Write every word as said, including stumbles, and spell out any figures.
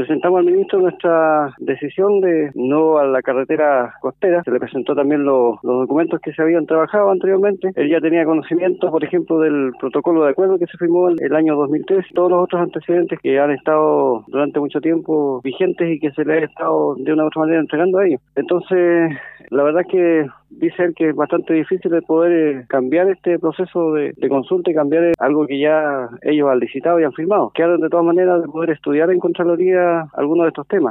presentamos al ministro nuestra decisión de no a la carretera costera. Se le presentó también lo, los documentos que se habían trabajado anteriormente. Él ya tenía conocimiento, por ejemplo, del protocolo de acuerdo que se firmó en el año dos mil tres, todos los otros antecedentes que han estado durante mucho tiempo vigentes y que se le ha estado de una u otra manera entregando a ellos. Entonces, la verdad es que dice él que es bastante difícil de poder eh, cambiar este proceso de, de consulta y cambiar eh, algo que ya ellos han licitado y han firmado. Quedaron de todas maneras de poder estudiar en Contraloría algunos de estos temas.